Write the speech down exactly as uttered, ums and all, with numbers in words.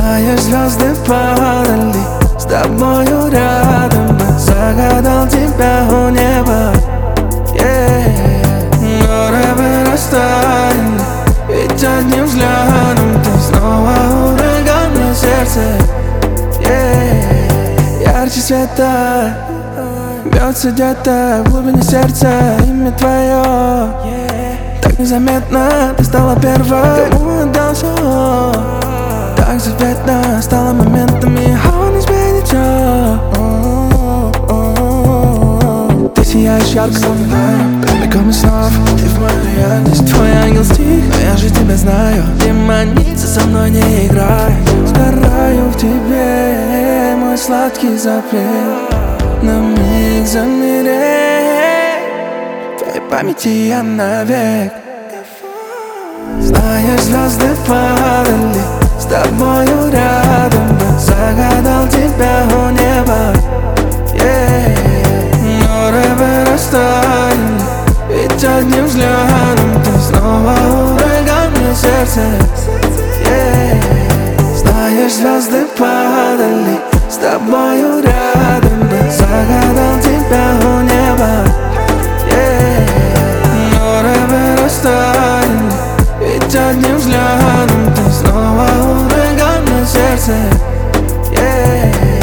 Знаешь, звезды падали с тобою рядом. Я загадал тебя у неба, yeah. Горы вырастали, ведь одним взглядом ты снова ураган на сердце, yeah. Ярче света бьется где-то в глубине сердца имя твое, yeah. Так незаметно ты стала первой, кому отдал все. Так заветно стало моментами, он изменит все. Ты сияешь ярко, словно прямиком из снов. Ты в мою реальность, твой ангел стих. Но я же тебя знаю, демоница со мной не играй. Сгораю в тебе, мой сладкий запрет. На миг замереть, в твоей памяти я навек. Знаешь, звезды падали с тобою рядом. Я загадал тебя у неба, yeah. Горы вырастали, ведь одним взглядом ты снова ураган на сердце, yeah. Знаешь, звезды падали с тобою рядом. Я загадал тебя у неба, yeah. Горы вырастали, ведь одним взглядом ты снова ураган на сердце, yeah.